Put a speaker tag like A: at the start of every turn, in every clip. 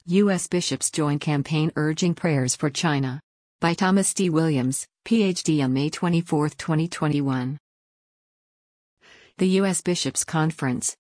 A: U.S. bishops join campaign urging prayers for China. By Thomas D. Williams, Ph.D. on May 24, 2021. The U.S. Bishops' Conference,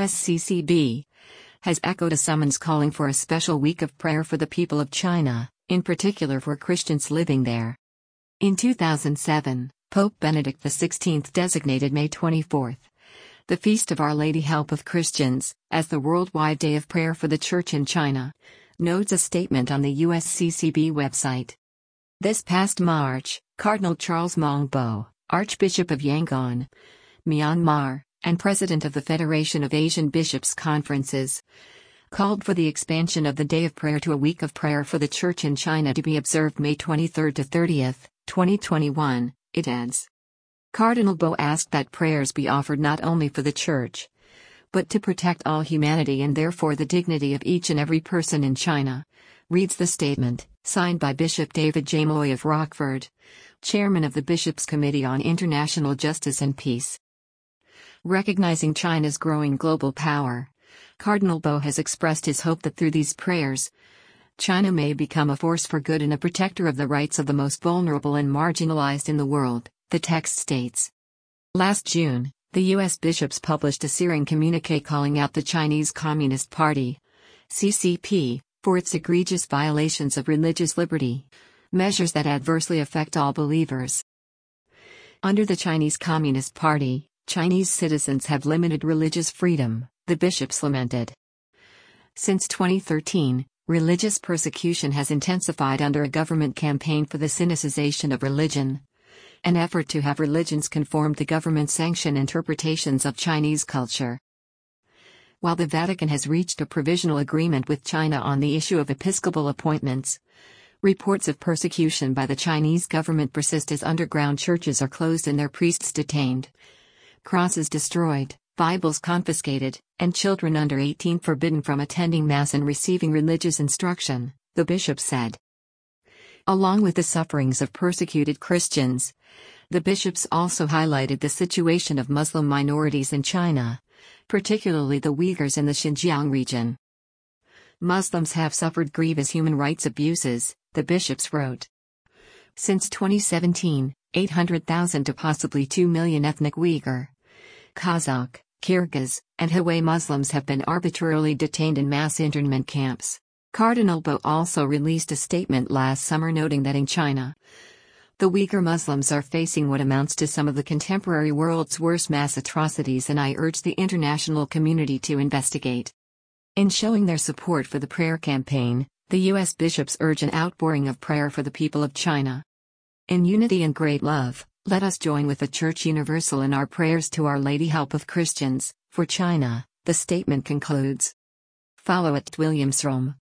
A: USCCB, has echoed a summons calling for a special week of prayer for the people of China, in particular for Christians living there. In 2007, Pope Benedict XVI designated May 24, the Feast of Our Lady Help of Christians, as the worldwide day of prayer for the Church in China, notes a statement on the USCCB website. This past March, Cardinal Charles Maung-Bo, Archbishop of Yangon, Myanmar, and President of the Federation of Asian Bishops' Conferences, called for the expansion of the Day of Prayer to a week of prayer for the Church in China to be observed May 23 to 30, 2021, it adds. Cardinal Bo asked that prayers be offered not only for the Church, but to protect all humanity and therefore the dignity of each and every person in China, reads the statement, signed by Bishop David J. Moy of Rockford, Chairman of the Bishops' Committee on International Justice and Peace. Recognizing China's growing global power, Cardinal Bo has expressed his hope that through these prayers, China may become a force for good and a protector of the rights of the most vulnerable and marginalized in the world, the text states. Last June, the U.S. bishops published a searing communiqué calling out the Chinese Communist Party, CCP, for its egregious violations of religious liberty, measures that adversely affect all believers. Under the Chinese Communist Party, Chinese citizens have limited religious freedom, the bishops lamented. Since 2013, religious persecution has intensified under a government campaign for the sinicization of religion, an effort to have religions conform to government-sanctioned interpretations of Chinese culture. While the Vatican has reached a provisional agreement with China on the issue of episcopal appointments, reports of persecution by the Chinese government persist as underground churches are closed and their priests detained, crosses destroyed, Bibles confiscated, and children under 18 forbidden from attending Mass and receiving religious instruction, the bishop said. Along with the sufferings of persecuted Christians, the bishops also highlighted the situation of Muslim minorities in China, particularly the Uyghurs in the Xinjiang region. Muslims have suffered grievous human rights abuses, the bishops wrote. Since 2017, 800,000 to possibly 2 million ethnic Uyghur, Kazakh, Kyrgyz, and Hui Muslims have been arbitrarily detained in mass internment camps. Cardinal Bo also released a statement last summer noting that in China, the Uyghur Muslims are facing what amounts to some of the contemporary world's worst mass atrocities, and I urge the international community to investigate. In showing their support for the prayer campaign, the U.S. bishops urge an outpouring of prayer for the people of China. In unity and great love, let us join with the Church Universal in our prayers to Our Lady Help of Christians, for China, the statement concludes. Follow @WilliamsRome.